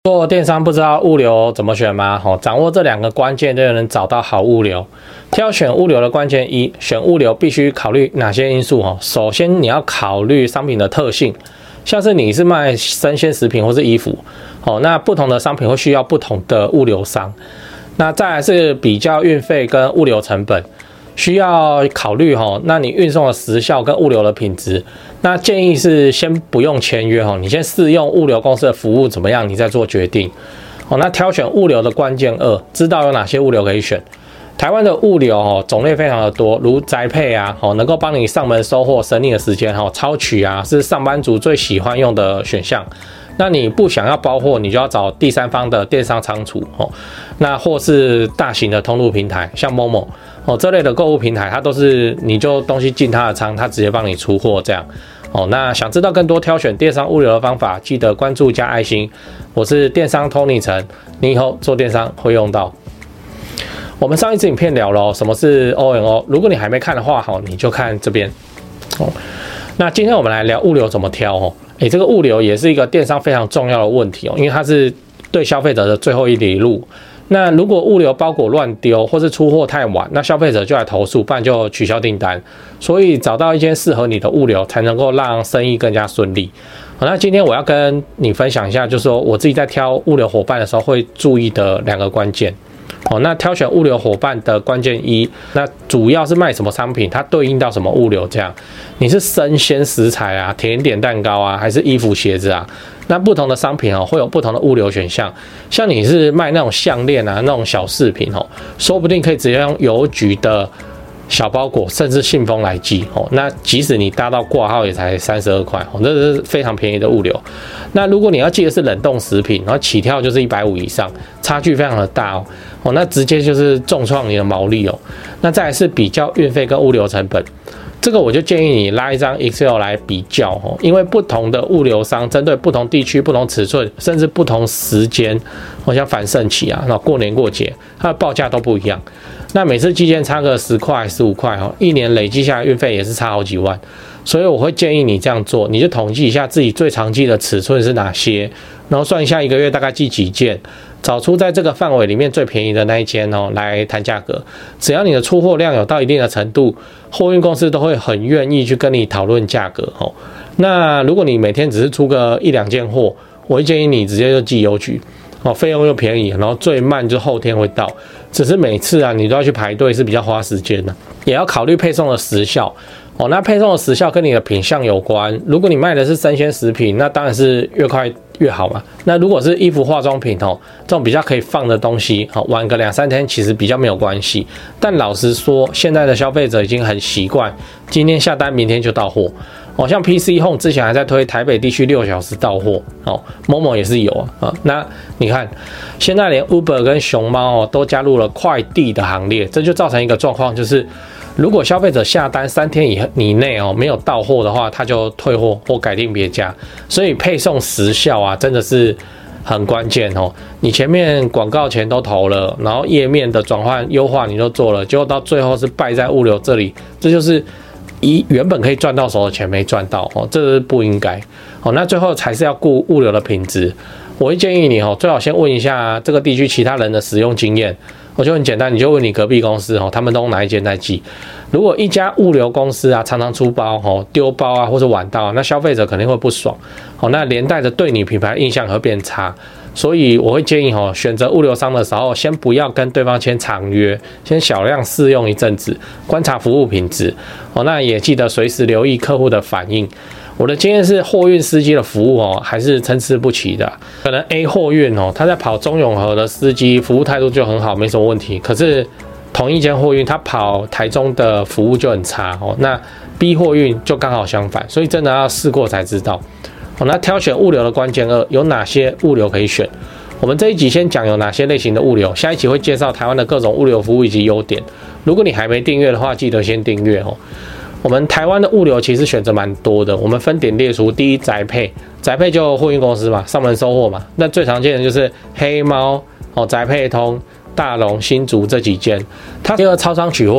做电商不知道物流怎么选吗？掌握这2个关键就能找到好物流。挑选物流的关键一，选物流必须考虑哪些因素？首先你要考虑商品的特性，像是你是卖生鲜食品或是衣服，那不同的商品会需要不同的物流商。那再来是比较运费跟物流成本。需要考虑那你运送的时效跟物流的品质，那建议是先不用签约你先试用物流公司的服务怎么样，你再做决定。那挑选物流的关键2，知道有哪些物流可以选。台湾的物流种类非常的多，如宅配啊，能够帮你上门收货，省你的时间超取啊，是上班族最喜欢用的选项。那你不想要包货，你就要找第三方的电商仓储那或是大型的通路平台，像 Momo 这类的购物平台，它都是你就东西进它的仓，它直接帮你出货这样。那想知道更多挑选电商物流的方法，记得关注加爱心。我是电商 Tony 陈，你以后做电商会用到。我们上一支影片聊了什么是 O&O， 如果你还没看的话，你就看这边。那今天我们来聊物流怎么挑这个物流也是一个电商非常重要的问题因为它是对消费者的最后一里路。那如果物流包裹乱丢，或是出货太晚，那消费者就来投诉，不然就取消订单。所以找到一间适合你的物流，才能够让生意更加顺利。那今天我要跟你分享一下，就是说我自己在挑物流伙伴的时候会注意的2个关键。那挑选物流伙伴的关键1，那主要是卖什么商品，它对应到什么物流这样。你是生鲜食材啊、甜点蛋糕啊，还是衣服鞋子啊？那不同的商品会有不同的物流选项。像你是卖那种项链啊、那种小饰品说不定可以直接用邮局的小包裹甚至信封来寄那即使你搭到挂号也才32块这是非常便宜的物流。那如果你要寄的是冷冻食品，然后起跳就是150以上，差距非常的大那直接就是重创你的毛利那再来是比较运费跟物流成本，这个我就建议你拉一张 Excel 来比较因为不同的物流商针对不同地区、不同尺寸，甚至不同时间像反盛期啊、过年过节，它的报价都不一样。那每次寄件差个10块、15块一年累积下来运费也是差好几万。所以我会建议你这样做，你就统计一下自己最常寄的尺寸是哪些，然后算一下1个月大概寄几件，找出在这个范围里面最便宜的那一间来谈价格。只要你的出货量有到一定的程度，货运公司都会很愿意去跟你讨论价格那如果你每天只是出个1-2件货，我会建议你直接就寄邮局费用又便宜，然后最慢就后天会到，只是每次你都要去排队，是比较花时间的。也要考虑配送的时效那配送的时效跟你的品项有关。如果你卖的是生鲜食品，那当然是越快越好嘛。那如果是衣服化妆品这种比较可以放的东西晚个2-3天其实比较没有关系。但老实说，现在的消费者已经很习惯今天下单明天就到货像 PC Home 之前还在推台北地区6小时到货Momo 也是有那你看现在连 Uber 跟熊猫都加入了快递的行列，这就造成一个状况，就是如果消费者下单3天以内没有到货的话，他就退货或改订别家。所以配送时效真的是很关键你前面广告钱都投了，然后页面的转换优化你都做了，结果到最后是败在物流这里，这就是原本可以赚到手的钱没赚到这是不应该那最后才是要顾物流的品质。我会建议你最好先问一下这个地区其他人的使用经验。我就很简单，你就问你隔壁公司他们都用哪一间在寄。如果一家物流公司常常出包丢包或者晚到，那消费者肯定会不爽那连带着对你品牌印象会变差。所以我会建议选择物流商的时候，先不要跟对方签长约，先小量试用一阵子，观察服务品质那也记得随时留意客户的反应。我的经验是，货运司机的服务还是参差不齐的。可能 A 货运他在跑中永和的司机服务态度就很好，没什么问题。可是同一间货运，他跑台中的服务就很差那 B 货运就刚好相反，所以真的要试过才知道那挑选物流的关键2，有哪些物流可以选？我们这一集先讲有哪些类型的物流，下一集会介绍台湾的各种物流服务以及优点。如果你还没订阅的话，记得先订阅我们台湾的物流其实选择蛮多的，我们分点列出。第一，宅配就货运公司嘛，上门收货嘛。那最常见的就是黑猫宅配通、大龙、新竹这几间。第二，超商取货，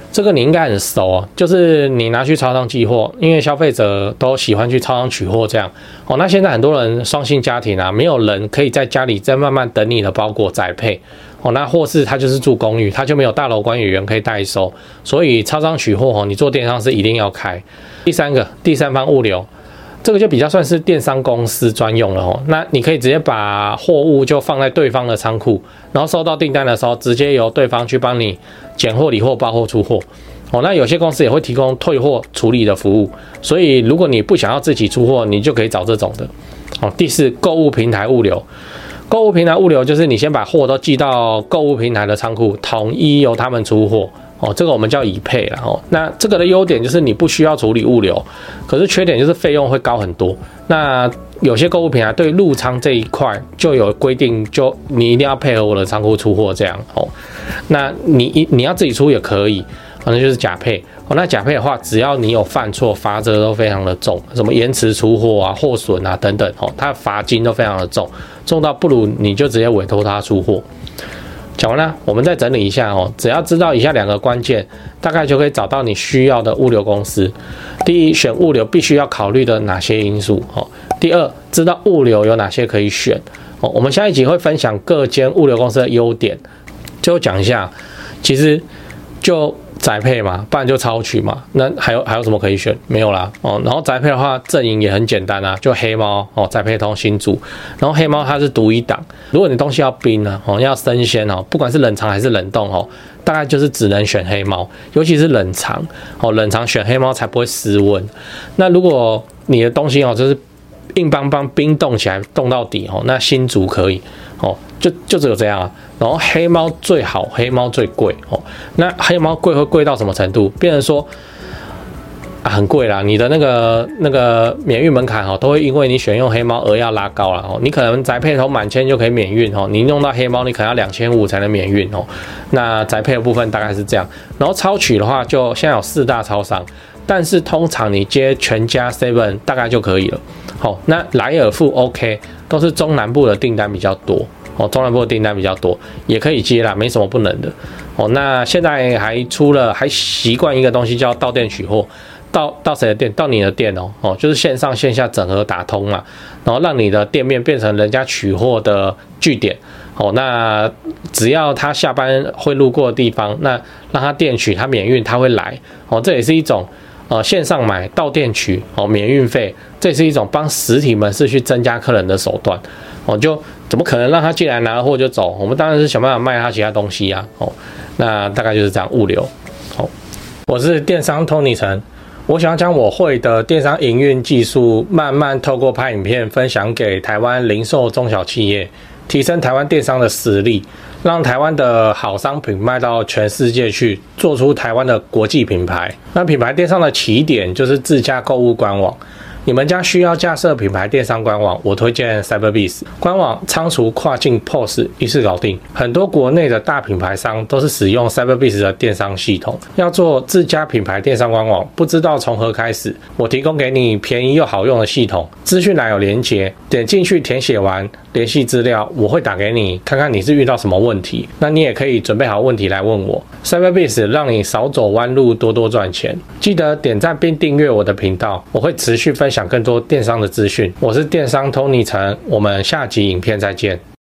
这个你应该很熟哦，就是你拿去超商寄货，因为消费者都喜欢去超商取货这样哦。那现在很多人双薪家庭啊，没有人可以在家里再慢慢等你的包裹宅配哦。那或是他就是住公寓，他就没有大楼管理员可以代收，所以超商取货哦，你做电商是一定要开。第三个，第三方物流。这个就比较算是电商公司专用了哦。那你可以直接把货物就放在对方的仓库，然后收到订单的时候，直接由对方去帮你拣货、理货、包货、出货。哦，那有些公司也会提供退货处理的服务，所以如果你不想要自己出货，你就可以找这种的。哦，第四，购物平台物流。购物平台物流就是你先把货都寄到购物平台的仓库，统一由他们出货。哦，这个我们叫以配啦。哦，那这个的优点就是你不需要处理物流，可是缺点就是费用会高很多。那有些购物平台对入仓这一块就有规定，就你一定要配合我的仓库出货这样。哦，那你要自己出也可以，反正就是假配。哦，那假配的话，只要你有犯错，罚则都非常的重，什么延迟出货啊、货损啊等等，哦，它的罚金都非常的重，重到不如你就直接委托他出货。讲完了，我们再整理一下哦。只要知道以下两个关键，大概就可以找到你需要的物流公司。第一，选物流必须要考虑的哪些因素哦。第二，知道物流有哪些可以选哦。我们下一集会分享各间物流公司的优点，最后讲一下，其实就宅配嘛，不然就超取嘛。那还有什么可以选？没有啦哦。然后宅配的话，阵营也很简单啊，就黑猫哦，宅配通新竹。然后黑猫它是独一档，如果你东西要冰呢哦，要生鲜哦，不管是冷藏还是冷冻哦，大概就是只能选黑猫，尤其是冷藏哦，冷藏选黑猫才不会失温。那如果你的东西哦，就是硬邦邦冰冻起来冻到底哦，那新竹可以哦，就只有这样啊。然后黑猫最好，黑猫最贵哦。那黑猫贵会贵到什么程度？变成说啊很贵啦，你的那个免运门槛哦，都会因为你选用黑猫而要拉高了哦。你可能宅配头满千就可以免运哦，你用到黑猫你可能要2500才能免运哦。那宅配的部分大概是这样。然后超取的话，就现在有4大超商，但是通常你接全家 Seven 大概就可以了。好，那莱尔富 OK 都是中南部的订单比较多。哦，中南部的订单比较多，也可以接啦，没什么不能的。哦，那现在还习惯一个东西叫到店取货，到谁的店？到你的店哦，哦，就是线上线下整合打通嘛，然后让你的店面变成人家取货的据点。哦，那只要他下班会路过的地方，那让他店取，他免运他会来。哦，这也是一种线上买到店取哦免运费，这也是一种帮实体门市去增加客人的手段。哦，就怎么可能让他进来拿了货就走？我们当然是想办法卖他其他东西啊。哦，那大概就是这样物流。哦，我是电商 Tony 陈，我想要将我会的电商营运技术，慢慢透过拍影片分享给台湾零售中小企业，提升台湾电商的实力，让台湾的好商品卖到全世界去，做出台湾的国际品牌。那品牌电商的起点就是自家购物官网。你们家需要架设品牌电商官网，我推荐 Cyberbiz 官网，仓储、跨境 POS 一次搞定。很多国内的大品牌商都是使用 Cyberbiz 的电商系统。要做自家品牌电商官网，不知道从何开始？我提供给你便宜又好用的系统，资讯栏有连结，点进去填写完联系资料，我会打给你，看看你是遇到什么问题。那你也可以准备好问题来问我。Cyberbiz 让你少走弯路，多多赚钱。记得点赞并订阅我的频道，我会持续分享更多电商的资讯。我是电商 Tony 陈，我们下集影片再见。